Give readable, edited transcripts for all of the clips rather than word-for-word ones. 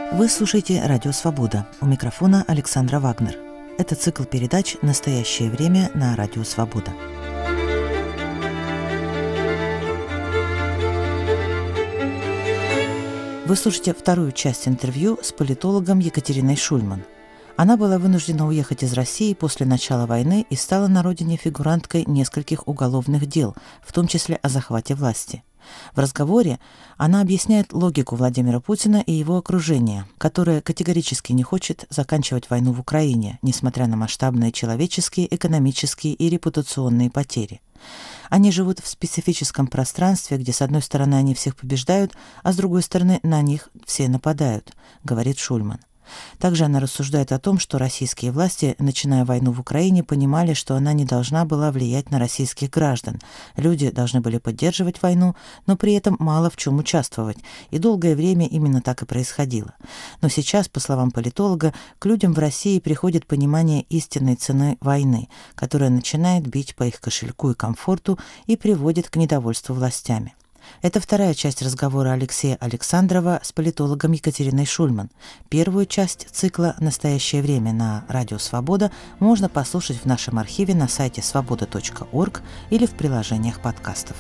Вы слушаете «Радио Свобода». У микрофона Александра Вагнер. Это цикл передач «Настоящее время» на «Радио Свобода». Вы слушаете вторую часть интервью с политологом Екатериной Шульман. Она была вынуждена уехать из России после начала войны и стала на родине фигуранткой нескольких уголовных дел, в том числе о захвате власти. В разговоре она объясняет логику Владимира Путина и его окружения, которое категорически не хочет заканчивать войну в Украине, несмотря на масштабные человеческие, экономические и репутационные потери. Они живут в специфическом пространстве, где с одной стороны они всех побеждают, а с другой стороны на них все нападают, говорит Шульман. Также она рассуждает о том, что российские власти, начиная войну в Украине, понимали, что она не должна была влиять на российских граждан. Люди должны были поддерживать войну, но при этом мало в чем участвовать. И долгое время именно так и происходило. Но сейчас, по словам политолога, к людям в России приходит понимание истинной цены войны, которая начинает бить по их кошельку и комфорту и приводит к недовольству властями. Это вторая часть разговора Алексея Александрова с политологом Екатериной Шульман. Первую часть цикла «Настоящее время» на Радио Свобода можно послушать в нашем архиве на сайте svoboda.org или в приложениях подкастов.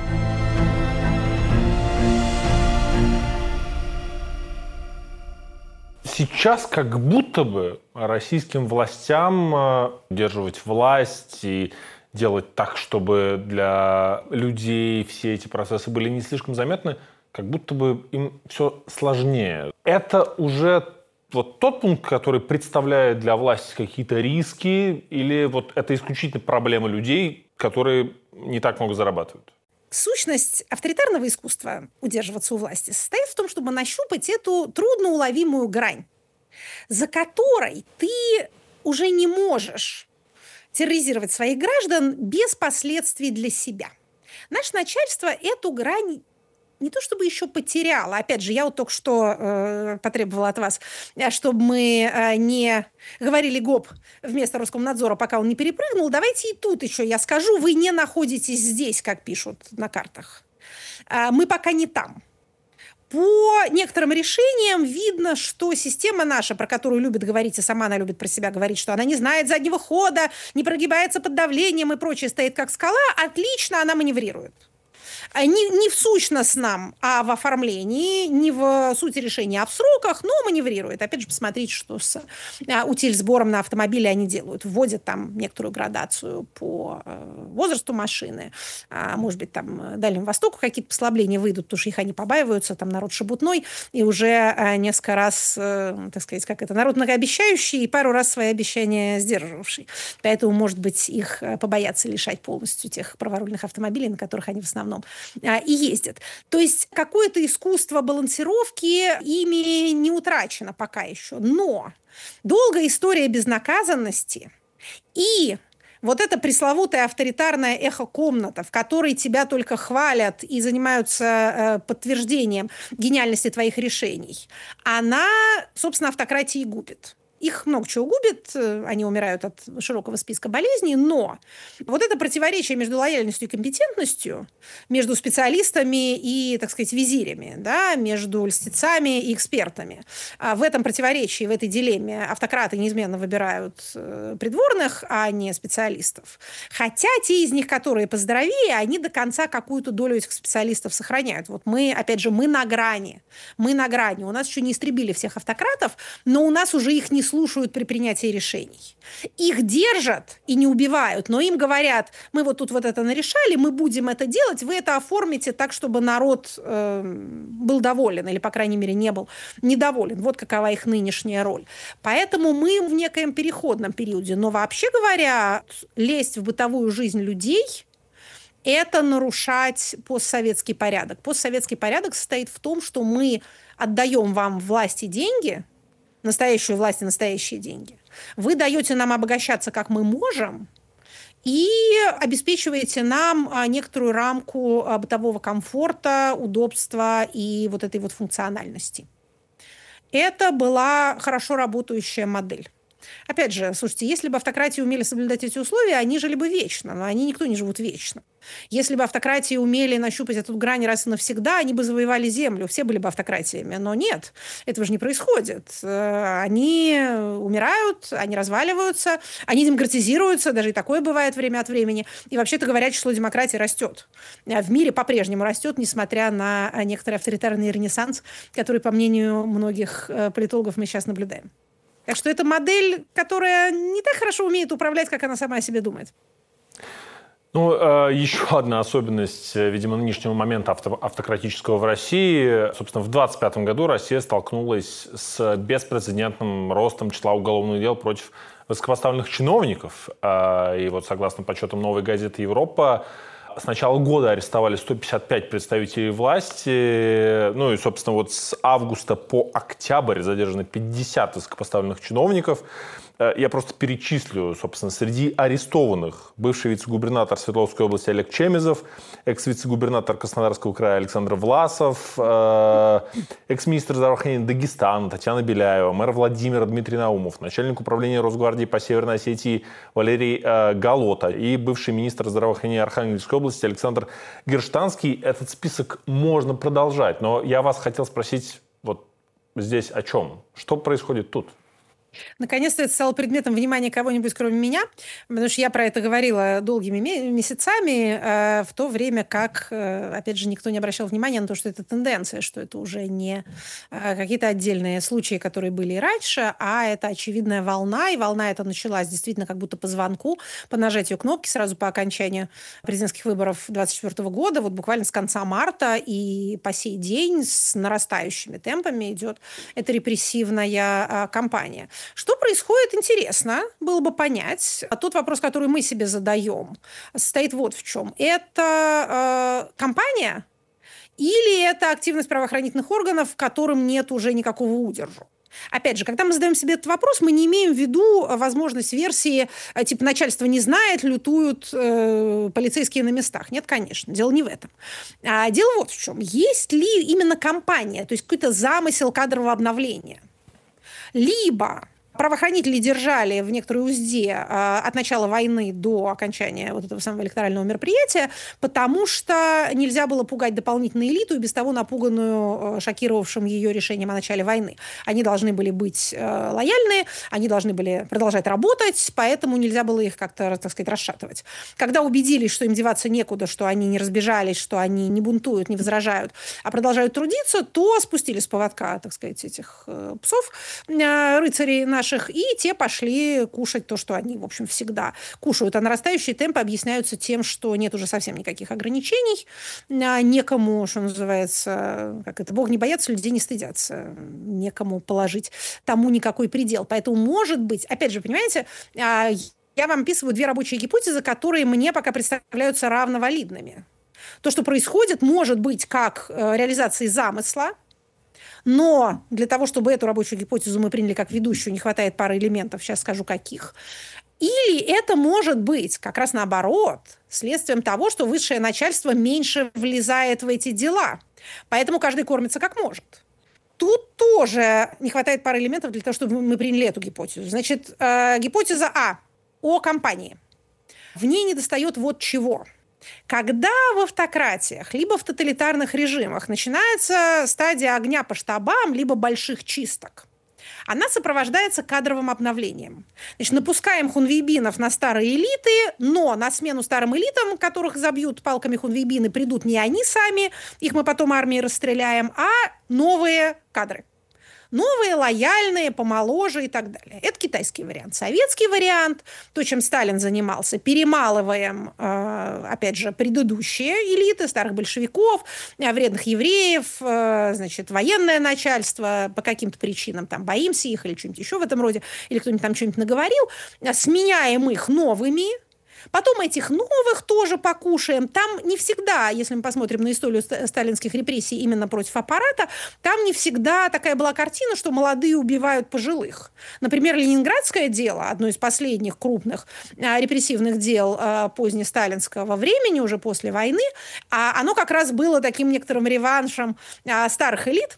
Сейчас как будто бы российским властям удерживать власть и делать так, чтобы для людей все эти процессы были не слишком заметны, как будто бы им все сложнее. Это уже вот тот пункт, который представляет для власти какие-то риски, или вот это исключительно проблема людей, которые не так много зарабатывают? Сущность авторитарного искусства удерживаться у власти состоит в том, чтобы нащупать эту трудноуловимую грань, за которой ты уже не можешь терроризировать своих граждан без последствий для себя. Наше начальство эту грань не то чтобы еще потеряло. Опять же, я вот только что потребовала от вас, чтобы мы не говорили ГОП вместо Роскомнадзора, пока он не перепрыгнул. Давайте и тут еще я скажу, вы не находитесь здесь, как пишут на картах. Мы пока не там. По некоторым решениям видно, что система наша, про которую любит говорить, и сама она любит про себя говорить, что она не знает заднего хода, не прогибается под давлением и прочее, стоит как скала, отлично она маневрирует. Не в сущностном, а в оформлении, не в сути решения, а в сроках, но маневрирует. Опять же, посмотрите, что с утильсбором на автомобиле они делают. Вводят там некоторую градацию по возрасту машины. Может быть, там Дальнему Востоку какие-то послабления выйдут, потому что их они побаиваются, там народ шебутной, и уже несколько раз, так сказать, как это, народ многообещающий и пару раз свои обещания сдерживавший. Поэтому, может быть, их побоятся лишать полностью тех праворульных автомобилей, на которых они в основном и ездят. То есть какое-то искусство балансировки ими не утрачено пока еще. Но долгая история безнаказанности и вот эта пресловутая авторитарная эхо-комната, в которой тебя только хвалят и занимаются подтверждением гениальности твоих решений, она, собственно, автократии губит. Их много чего губит, они умирают от широкого списка болезней, но вот это противоречие между лояльностью и компетентностью, между специалистами и, так сказать, визирями, да, между льстецами и экспертами, в этом противоречии, в этой дилемме автократы неизменно выбирают придворных, а не специалистов. Хотя те из них, которые поздоровее, они до конца какую-то долю этих специалистов сохраняют. Вот мы, опять же, мы на грани. У нас еще не истребили всех автократов, но у нас уже их не слушают при принятии решений. Их держат и не убивают, но им говорят, мы вот тут вот это нарешали, мы будем это делать, вы это оформите так, чтобы народ был доволен, или, по крайней мере, не был недоволен. Вот какова их нынешняя роль. Поэтому мы в некоем переходном периоде. Но вообще говоря, лезть в бытовую жизнь людей – это нарушать постсоветский порядок. Постсоветский порядок состоит в том, что мы отдаем вам власть и деньги, настоящую власть и настоящие деньги. Вы даете нам обогащаться, как мы можем, и обеспечиваете нам некоторую рамку бытового комфорта, удобства и вот этой вот функциональности. Это была хорошо работающая модель. Опять же, слушайте, если бы автократии умели соблюдать эти условия, они жили бы вечно, но они никто не живут вечно. Если бы автократии умели нащупать эту грань раз и навсегда, они бы завоевали землю, все были бы автократиями. Но нет, этого же не происходит. Они умирают, они разваливаются, они демократизируются, даже и такое бывает время от времени. И вообще-то говоря, число демократий растет. В мире по-прежнему растет, несмотря на некоторый авторитарный ренессанс, который, по мнению многих политологов, мы сейчас наблюдаем. Так что это модель, которая не так хорошо умеет управлять, как она сама о себе думает. Ну, еще одна особенность, видимо, нынешнего момента автократического в России. Собственно, в 2025 году Россия столкнулась с беспрецедентным ростом числа уголовных дел против высокопоставленных чиновников. И вот, согласно подсчетам «Новой газеты Европа», с начала года арестовали 155 представителей власти. Ну и, собственно, вот с августа по октябрь задержаны 50 высокопоставленных чиновников. Я просто перечислю, собственно, среди арестованных бывший вице-губернатор Свердловской области Олег Чемезов, экс-вице-губернатор Краснодарского края Александр Власов, экс-министр здравоохранения Дагестана Татьяна Беляева, мэр Владимира Дмитрий Наумов, начальник управления Росгвардии по Северной Осетии Валерий Галота и бывший министр здравоохранения Архангельской области Александр Герштанский. Этот список можно продолжать, но я вас хотел спросить вот здесь о чем? Что происходит тут? Наконец-то это стало предметом внимания кого-нибудь, кроме меня, потому что я про это говорила долгими месяцами, в то время как, опять же, никто не обращал внимания на то, что это тенденция, что это уже не какие-то отдельные случаи, которые были и раньше, а это очевидная волна, и волна эта началась действительно как будто по звонку, по нажатию кнопки сразу по окончанию президентских выборов 2024 года, вот буквально с конца марта и по сей день с нарастающими темпами идет эта репрессивная кампания. Что происходит, интересно было бы понять. А тот вопрос, который мы себе задаем, состоит вот в чем. Это кампания или это активность правоохранительных органов, в котором нет уже никакого удержу? Опять же, когда мы задаем себе этот вопрос, мы не имеем в виду возможность версии типа начальство не знает, лютуют полицейские на местах. Нет, конечно, дело не в этом. Дело вот в чем. Есть ли именно кампания, то есть какой-то замысел кадрового обновления? Либо правоохранители держали в некоторой узде от начала войны до окончания вот этого самого электорального мероприятия, потому что нельзя было пугать дополнительную элиту, и без того напуганную шокировавшим ее решением о начале войны. Они должны были быть лояльны, они должны были продолжать работать, поэтому нельзя было их как-то, так сказать, расшатывать. Когда убедились, что им деваться некуда, что они не разбежались, что они не бунтуют, не возражают, а продолжают трудиться, то спустили с поводка, так сказать, этих псов, рыцарей наших, и те пошли кушать то, что они, в общем, всегда кушают. А нарастающие темпы объясняются тем, что нет уже совсем никаких ограничений, некому, что называется, как это, Бог не боятся, людей не стыдятся, некому положить тому никакой предел. Поэтому, может быть, опять же, понимаете, я вам описываю две рабочие гипотезы, которые мне пока представляются равновалидными. То, что происходит, может быть как реализация замысла, но для того, чтобы эту рабочую гипотезу мы приняли как ведущую, не хватает пары элементов, сейчас скажу каких. Или это может быть как раз наоборот, следствием того, что высшее начальство меньше влезает в эти дела. Поэтому каждый кормится как может. Тут тоже не хватает пары элементов для того, чтобы мы приняли эту гипотезу. Значит, гипотеза А о компании. В ней недостает вот чего. Когда в автократиях, либо в тоталитарных режимах начинается стадия огня по штабам, либо больших чисток, она сопровождается кадровым обновлением. Значит, напускаем хунвейбинов на старые элиты, но на смену старым элитам, которых забьют палками хунвейбины, придут не они сами, их мы потом армией расстреляем, а новые кадры. Новые, лояльные, помоложе и так далее. Это китайский вариант. Советский вариант, то, чем Сталин занимался, перемалываем, опять же, предыдущие элиты, старых большевиков, вредных евреев, значит, военное начальство, по каким-то причинам там боимся их или что-нибудь еще в этом роде, или кто-нибудь там что-нибудь наговорил, сменяем их новыми. Потом этих новых тоже покушаем. Там не всегда, если мы посмотрим на историю сталинских репрессий именно против аппарата, там не всегда такая была картина, что молодые убивают пожилых. Например, Ленинградское дело, одно из последних крупных репрессивных дел позднесталинского времени, уже после войны, оно как раз было таким некоторым реваншем старых элит,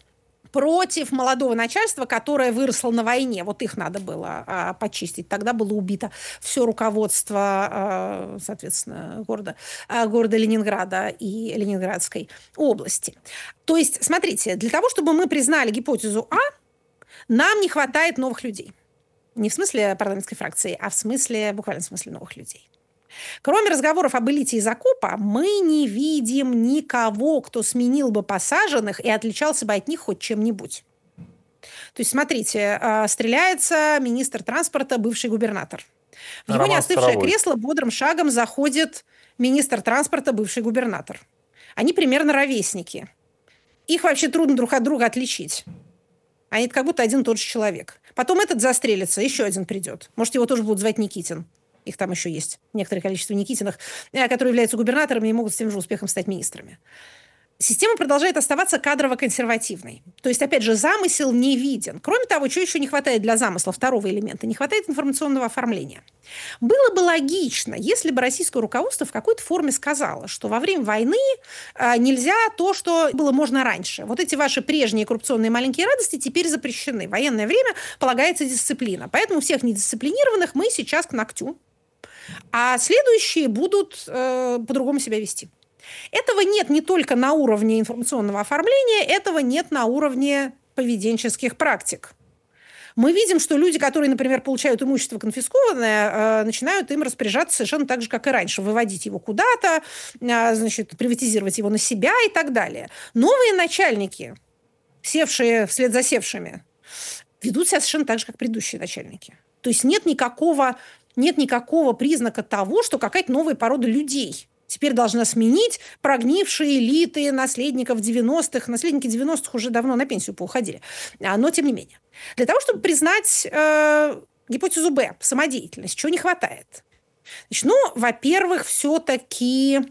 против молодого начальства, которое выросло на войне. Вот их надо было почистить. Тогда было убито все руководство, соответственно, города Ленинграда и Ленинградской области. То есть, смотрите, для того, чтобы мы признали гипотезу А, нам не хватает новых людей. Не в смысле парламентской фракции, а в смысле, буквально в смысле новых людей. Кроме разговоров об элите из окопа, мы не видим никого, кто сменил бы посаженных и отличался бы от них хоть чем-нибудь. То есть, смотрите, стреляется министр транспорта, бывший губернатор. В его неостывшее кресло бодрым шагом заходит министр транспорта, бывший губернатор. Они примерно ровесники. Их вообще трудно друг от друга отличить. Они как будто один и тот же человек. Потом этот застрелится, еще один придет. Может, его тоже будут звать Никитин. Их там еще есть некоторое количество Никитиных, которые являются губернаторами и могут с тем же успехом стать министрами. Система продолжает оставаться кадрово-консервативной. То есть, опять же, замысел не виден. Кроме того, что еще не хватает для замысла, второго элемента, не хватает информационного оформления. Было бы логично, если бы российское руководство в какой-то форме сказало, что во время войны нельзя то, что было можно раньше. Вот эти ваши прежние коррупционные маленькие радости теперь запрещены. В военное время полагается дисциплина. Поэтому всех недисциплинированных мы сейчас к ногтю. А следующие будут по-другому себя вести. Этого нет не только на уровне информационного оформления, этого нет на уровне поведенческих практик. Мы видим, что люди, которые, например, получают имущество конфискованное, начинают им распоряжаться совершенно так же, как и раньше. Выводить его куда-то, значит, приватизировать его на себя и так далее. Новые начальники, севшие вслед за севшими, ведут себя совершенно так же, как предыдущие начальники. То есть нет никакого признака того, что какая-то новая порода людей теперь должна сменить прогнившие элиты наследников 90-х. Наследники 90-х уже давно на пенсию поуходили. Но тем не менее. Для того, чтобы признать гипотезу Б, самодеятельность, чего не хватает? Значит, во-первых, все-таки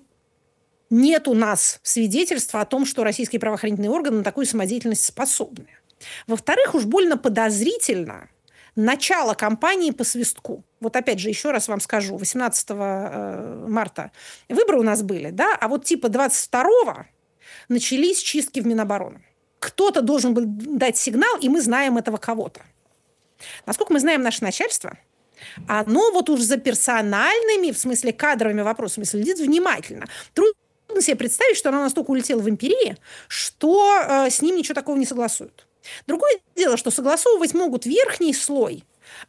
нет у нас свидетельства о том, что российские правоохранительные органы на такую самодеятельность способны. Во-вторых, уж больно подозрительно начало кампании по свистку. Вот опять же, еще раз вам скажу, 18 марта выборы у нас были, да, а вот типа 22-го начались чистки в Минобороны. Кто-то должен был дать сигнал, и мы знаем этого кого-то. Насколько мы знаем наше начальство, оно вот уж за персональными, в смысле кадровыми вопросами следит внимательно. Трудно себе представить, что оно настолько улетело в империи, что с ним ничего такого не согласуют. Другое дело, что согласовывать могут верхний слой,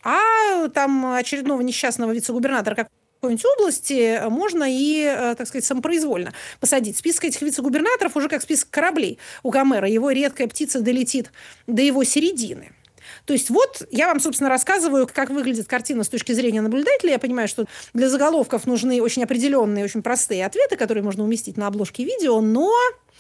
а там очередного несчастного вице-губернатора какой-нибудь области можно и, так сказать, самопроизвольно посадить. Список этих вице-губернаторов уже как список кораблей у Гомера. Его редкая птица долетит до его середины. То есть вот я вам, собственно, рассказываю, как выглядит картина с точки зрения наблюдателя. Я понимаю, что для заголовков нужны очень определенные, очень простые ответы, которые можно уместить на обложке видео, но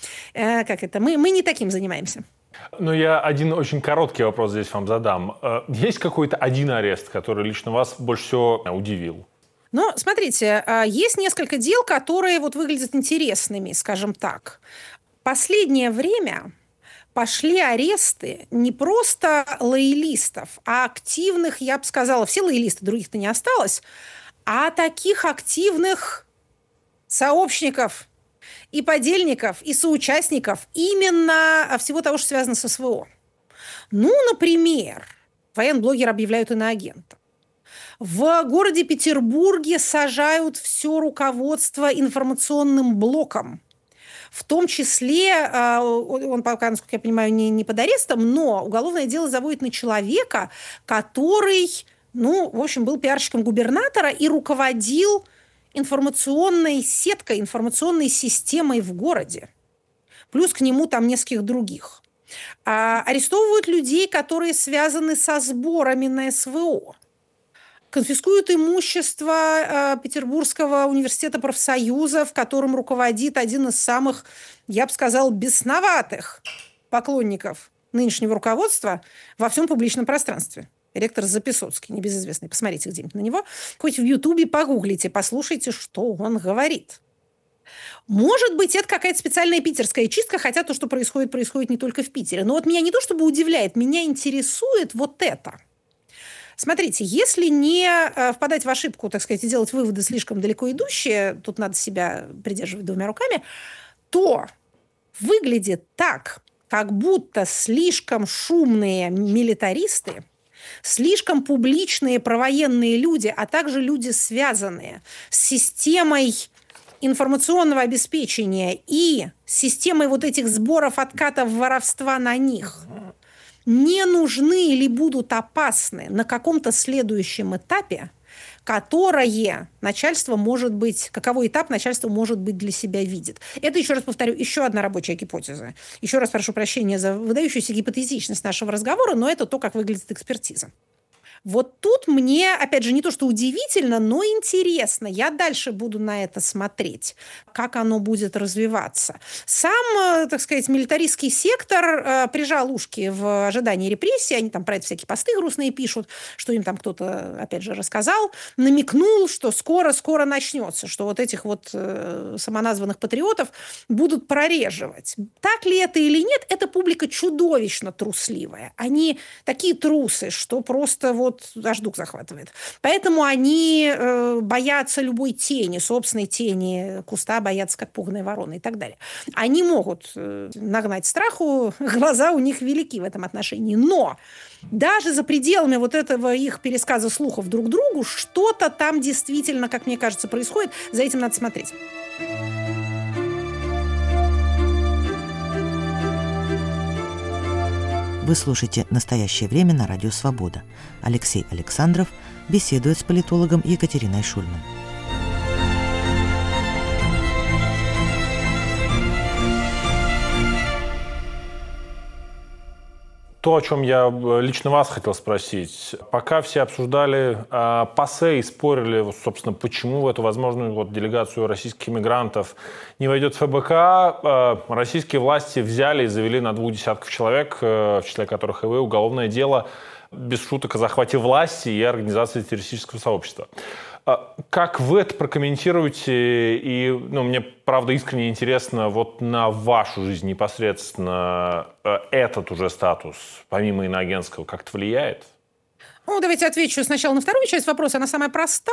мы не таким занимаемся. Ну, я один очень короткий вопрос здесь вам задам. Есть какой-то один арест, который лично вас больше всего удивил? Ну, смотрите, есть несколько дел, которые вот выглядят интересными, скажем так. Последнее время пошли аресты не просто лоялистов, а активных, я бы сказала, все лоялисты, других-то не осталось, а таких активных сообщников и подельников, и соучастников именно всего того, что связано с СВО. Ну, например, военблогеры объявляют иноагента. В городе Петербурге сажают все руководство информационным блоком. В том числе, он пока, насколько я понимаю, не под арестом, но уголовное дело заводит на человека, который, в общем, был пиарщиком губернатора и руководил информационной сеткой, информационной системой в городе. Плюс к нему там нескольких других. Арестовывают людей, которые связаны со сборами на СВО. Конфискуют имущество Петербургского университета профсоюзов, которым руководит один из самых, я бы сказала, бесноватых поклонников нынешнего руководства во всем публичном пространстве. Ректор Записоцкий, небезызвестный. Посмотрите где-нибудь на него. Хоть в Ютубе погуглите, послушайте, что он говорит. Может быть, это какая-то специальная питерская чистка, хотя то, что происходит не только в Питере. Но вот меня не то чтобы удивляет, меня интересует вот это. Смотрите, если не впадать в ошибку, так сказать, и делать выводы слишком далеко идущие, тут надо себя придерживать двумя руками, то выглядит так, как будто слишком шумные милитаристы, слишком публичные провоенные люди, а также люди, связанные с системой информационного обеспечения и системой вот этих сборов, откатов, воровства на них, не нужны или будут опасны на каком-то следующем этапе, каковой этап начальство может быть для себя видит. Это, еще раз повторю, еще одна рабочая гипотеза. Еще раз прошу прощения за выдающуюся гипотетичность нашего разговора, но это то, как выглядит экспертиза. Вот тут мне, опять же, не то что удивительно, но интересно. Я дальше буду на это смотреть, как оно будет развиваться. Сам, так сказать, милитаристский сектор прижал ушки в ожидании репрессий. Они там про это всякие посты грустные пишут, что им там кто-то, опять же, рассказал, намекнул, что скоро-скоро начнется, что вот этих вот самоназванных патриотов будут прореживать. Так ли это или нет, эта публика чудовищно трусливая. Они такие трусы, что просто вот аж дух захватывает. Поэтому они боятся любой тени, собственной тени куста, боятся как пуганые вороны и так далее. Они могут нагнать страху, глаза у них велики в этом отношении. Но даже за пределами вот этого их пересказа слухов друг другу что-то там действительно, как мне кажется, происходит. За этим надо смотреть. Вы слушаете «Настоящее время» на Радио Свобода. Алексей Александров беседует с политологом Екатериной Шульман. То, о чем я лично вас хотел спросить. Пока все обсуждали ПАСЕ и спорили, собственно, почему в эту возможную делегацию российских иммигрантов не войдет ФБК, российские власти взяли и завели на 2 десятков человек, в числе которых и вы, уголовное дело, без шуток, о захвате власти и организации террористического сообщества. Как вы это прокомментируете? И мне, правда, искренне интересно, вот на вашу жизнь непосредственно этот уже статус, помимо иноагентского, как-то влияет? Давайте отвечу сначала на вторую часть вопроса. Она самая простая.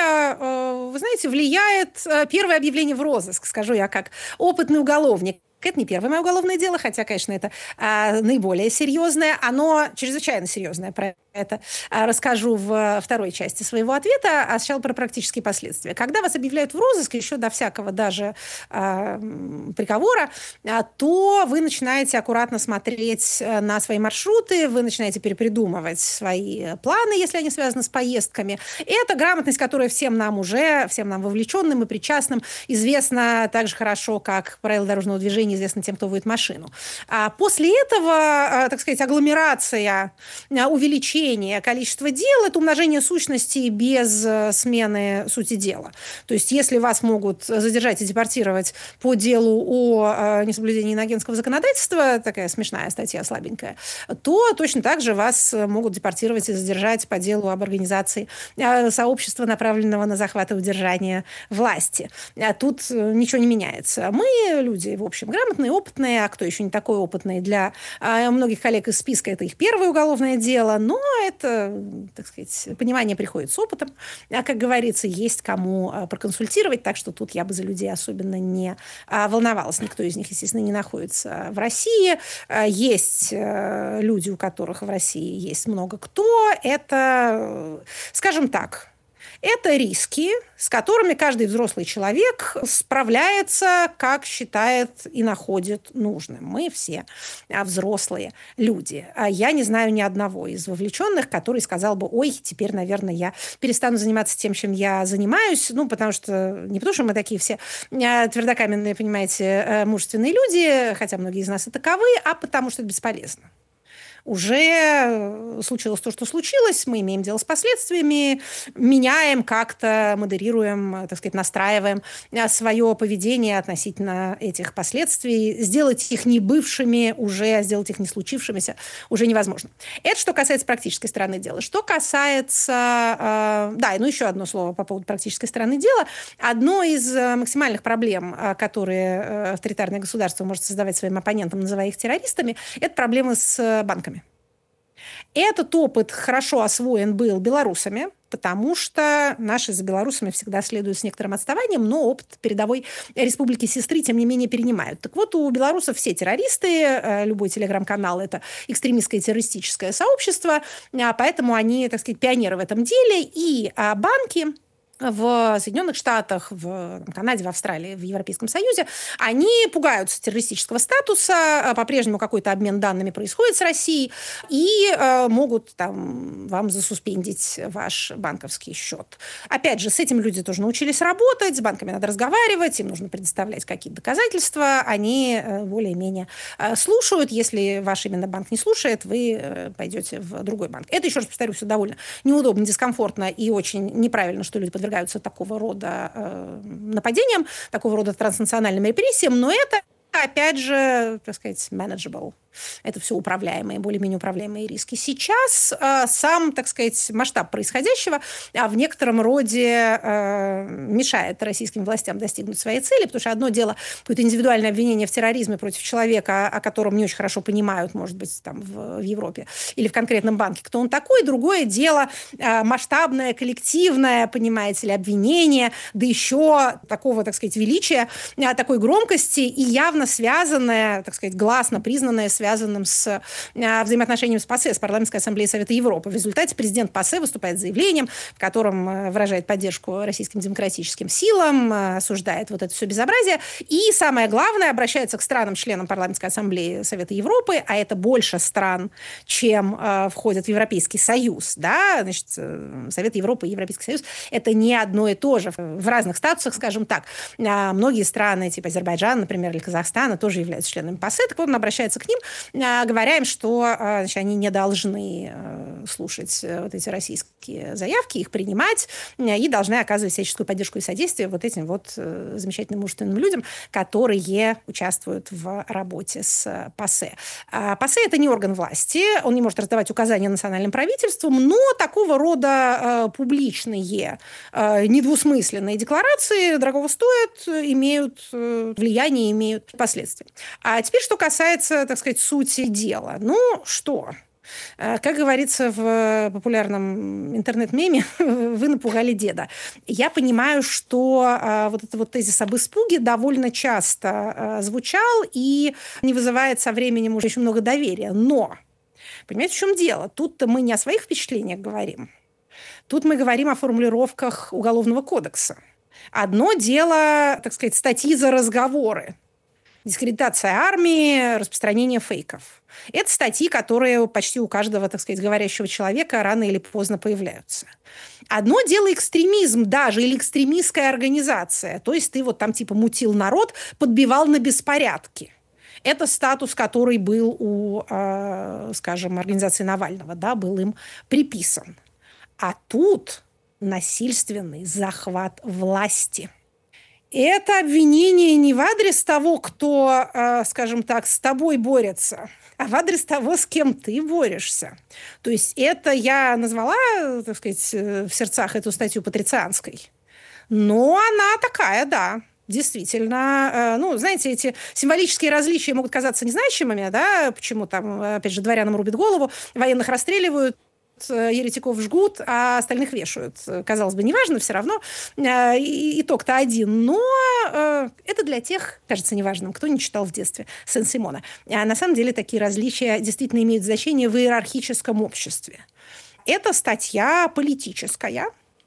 Вы знаете, влияет первое объявление в розыск, скажу я как опытный уголовник. Это не первое мое уголовное дело, хотя, конечно, это наиболее серьезное. Оно чрезвычайно серьезное. Про это расскажу в второй части своего ответа, а сначала про практические последствия. Когда вас объявляют в розыск, еще до всякого даже приговора, то вы начинаете аккуратно смотреть на свои маршруты, вы начинаете перепридумывать свои планы, если они связаны с поездками. И это грамотность, которая всем нам вовлеченным и причастным, известна так же хорошо, как правила дорожного движения известно тем, кто водит машину. После этого, так сказать, агломерация, увеличение количества дел – это умножение сущностей без смены сути дела. То есть если вас могут задержать и депортировать по делу о несоблюдении иноагентского законодательства, такая смешная статья, слабенькая, то точно так же вас могут депортировать и задержать по делу об организации сообщества, направленного на захват и удержание власти. Тут ничего не меняется. Мы люди, в общем, грамотные, опытные, а кто еще не такой опытный, для многих коллег из списка это их первое уголовное дело, но это, так сказать, понимание приходит с опытом. Как говорится, есть кому проконсультировать, так что тут я бы за людей особенно не волновалась. Никто из них, естественно, не находится в России. Есть люди, у которых в России есть много кто. Это, скажем так, это риски, с которыми каждый взрослый человек справляется, как считает и находит нужным. Мы все взрослые люди. Я не знаю ни одного из вовлеченных, который сказал бы: ой, теперь, наверное, я перестану заниматься тем, чем я занимаюсь. Потому что мы такие все твердокаменные, понимаете, мужественные люди, хотя многие из нас и таковы, а потому что это бесполезно. Уже случилось то, что случилось, мы имеем дело с последствиями, меняем как-то, модерируем, так сказать, настраиваем свое поведение относительно этих последствий. Сделать их не бывшими уже, сделать их не случившимися уже невозможно. Это что касается практической стороны дела. Что касается... еще одно слово по поводу практической стороны дела. Одно из максимальных проблем, которые авторитарное государство может создавать своим оппонентам, называя их террористами, это проблемы с банками. Этот опыт хорошо освоен был белорусами. потому что наши за белорусами всегда следуют с некоторым отставанием, но опыт передовой республики-сестры, тем не менее, перенимают. Так вот, у белорусов все террористы, любой телеграм-канал – это экстремистское террористическое сообщество, поэтому они, так сказать, пионеры в этом деле, и банки в Соединенных Штатах, в Канаде, в Австралии, в Европейском Союзе, они пугаются террористического статуса, по-прежнему какой-то обмен данными происходит с Россией, и могут там вам засуспендить ваш банковский счет. Опять же, с этим люди тоже научились работать, с банками надо разговаривать, им нужно предоставлять какие-то доказательства, они более-менее слушают. Если ваш именно банк не слушает, вы пойдете в другой банк. Это, еще раз повторю, все довольно неудобно, дискомфортно и очень неправильно, что люди подвергаются такого рода нападениям, такого рода транснациональным репрессиям, но это, опять же, так сказать, manageable. Это все управляемые, более-менее управляемые риски. Сейчас сам, так сказать, масштаб происходящего в некотором роде мешает российским властям достигнуть своей цели, потому что одно дело какое-то индивидуальное обвинение в терроризме против человека, о котором не очень хорошо понимают, может быть, там в Европе или в конкретном банке, кто он такой. Другое дело масштабное, коллективное, понимаете ли, обвинение, да еще такого, так сказать, величия, такой громкости и явно связанное, так сказать, гласно признанное, связанным с взаимоотношением с ПАСЕ, с Парламентской ассамблеей Совета Европы. В результате президент ПАСЕ выступает с заявлением, в котором выражает поддержку российским демократическим силам, осуждает вот это все безобразие. И самое главное, обращается к странам-членам Парламентской ассамблеи Совета Европы, а это больше стран, чем входят в Европейский Союз. Да? Значит, Совет Европы и Европейский Союз – это не одно и то же. В разных статусах, скажем так. Многие страны, типа Азербайджан, например, или Казахстана, тоже являются членами ПАСЕ. Так вот, он обращается к ним, говоря им, что значит, они не должны слушать вот эти российские заявки, их принимать, и должны оказывать всяческую поддержку и содействие вот этим вот замечательным мужественным людям, которые участвуют в работе с ПАСЕ. ПАСЕ – это не орган власти, он не может раздавать указания национальным правительствам, но такого рода публичные, недвусмысленные декларации дорогого стоят, имеют влияние, имеют последствия. А теперь, что касается, так сказать, сути дела. Ну, что? Как говорится в популярном интернет-меме, вы напугали деда. Я понимаю, что вот этот вот тезис об испуге довольно часто звучал и не вызывает со временем уже очень много доверия. Но, понимаете, в чем дело? Тут-то мы не о своих впечатлениях говорим. Тут мы говорим о формулировках Уголовного кодекса. Одно дело, так сказать, статьи за разговоры. Дискредитация армии, распространение фейков. Это статьи, которые почти у каждого, так сказать, говорящего человека рано или поздно появляются. Одно дело экстремизм даже, или экстремистская организация. То есть ты вот там типа мутил народ, подбивал на беспорядки. Это статус, который был у, скажем, организации Навального, да, был им приписан. А тут насильственный захват власти. Это обвинение не в адрес того, кто, скажем так, с тобой борется, а в адрес того, с кем ты борешься. То есть это я назвала, так сказать, в сердцах эту статью патрицианской. Но она такая, да. Действительно, ну, знаете, эти символические различия могут казаться незначимыми, да, почему там, опять же, дворянам рубят голову, военных расстреливают, еретиков жгут, а остальных вешают. Казалось бы, неважно, все равно итог-то один. Но это для тех, кажется, неважным, кто не читал в детстве Сен-Симона. А на самом деле такие различия действительно имеют значение в иерархическом обществе. Это статья политическая,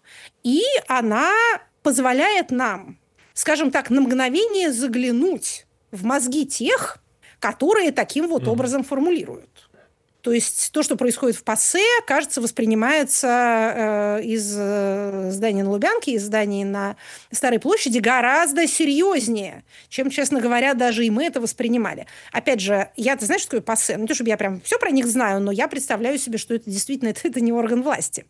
и она позволяет нам, скажем так, на мгновение заглянуть в мозги тех, которые таким вот образом формулируют. То есть то, что происходит в ПАСЕ, кажется, воспринимается из здания на Лубянке, из зданий на Старой площади гораздо серьезнее, чем, честно говоря, даже и мы это воспринимали. Опять же, я-то знаю, что такое ПАСЕ? Ну, не то, чтобы я прям все про них знаю, но я представляю себе, что это действительно это не орган власти.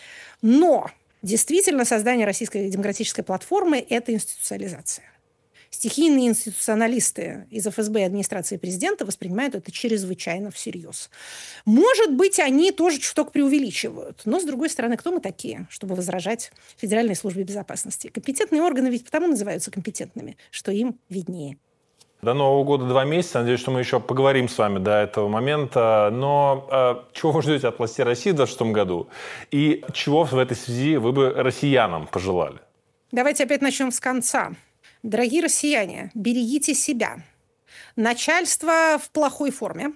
Но действительно создание российской демократической платформы – это институциализация. Стихийные институционалисты из ФСБ и администрации президента воспринимают это чрезвычайно всерьез. Может быть, они тоже чуток преувеличивают. Но, с другой стороны, кто мы такие, чтобы возражать Федеральной службе безопасности? Компетентные органы ведь потому называются компетентными, что им виднее. До Нового года 2 месяца. Надеюсь, что мы еще поговорим с вами до этого момента. Но чего вы ждете от властей России в 2026 году? И чего в этой связи вы бы россиянам пожелали? Давайте опять начнем с конца. Дорогие россияне, берегите себя. Начальство в плохой форме.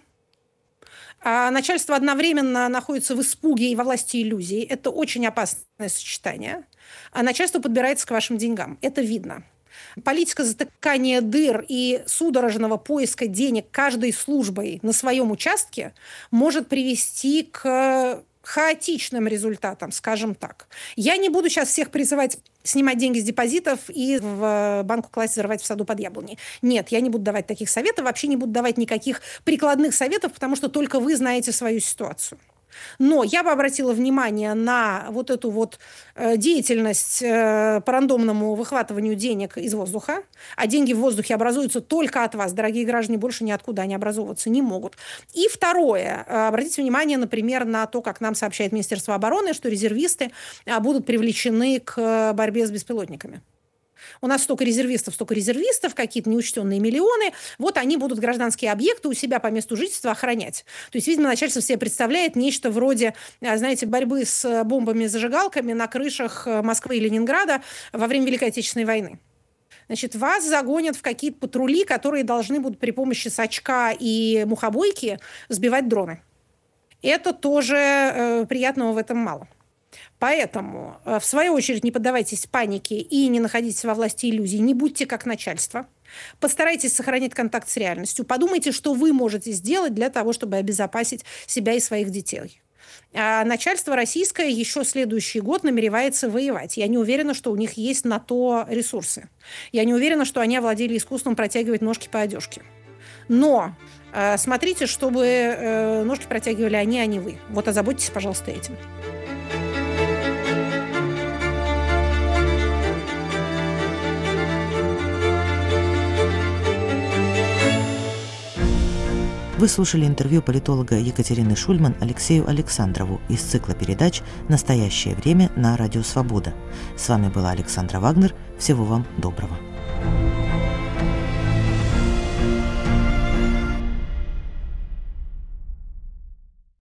А начальство одновременно находится в испуге и во власти иллюзий. Это очень опасное сочетание. А начальство подбирается к вашим деньгам. Это видно. Политика затыкания дыр и судорожного поиска денег каждой службой на своем участке может привести к хаотичным результатам, скажем так. Я не буду сейчас всех призывать снимать деньги с депозитов и в банку класть, взорвать в саду под яблоней. Нет, я не буду давать таких советов, вообще не буду давать никаких прикладных советов, потому что только вы знаете свою ситуацию. Но я бы обратила внимание на вот эту вот деятельность по рандомному выхватыванию денег из воздуха, а деньги в воздухе образуются только от вас, дорогие граждане, больше ниоткуда они образовываться не могут. И второе, обратите внимание, например, на то, как нам сообщает Министерство обороны, что резервисты будут привлечены к борьбе с беспилотниками. У нас столько резервистов, какие-то неучтенные миллионы. Вот они будут гражданские объекты у себя по месту жительства охранять. То есть, видимо, начальство себе представляет нечто вроде, знаете, борьбы с бомбами-зажигалками на крышах Москвы и Ленинграда во время Великой Отечественной войны. Значит, вас загонят в какие-то патрули, которые должны будут при помощи сачка и мухобойки сбивать дроны. Это тоже приятного в этом мало. Поэтому, в свою очередь, не поддавайтесь панике и не находитесь во власти иллюзий, не будьте как начальство. Постарайтесь сохранить контакт с реальностью. Подумайте, что вы можете сделать для того, чтобы обезопасить себя и своих детей. А начальство российское еще следующий год намеревается воевать. Я не уверена, что у них есть на то ресурсы. Я не уверена, что они овладели искусством протягивать ножки по одежке. Но смотрите, чтобы ножки протягивали они, а не вы. Вот озаботьтесь, пожалуйста, этим. Вы слушали интервью политолога Екатерины Шульман Алексею Александрову из цикла передач «Настоящее время» на Радио Свобода. С вами была Александра Вагнер. Всего вам доброго.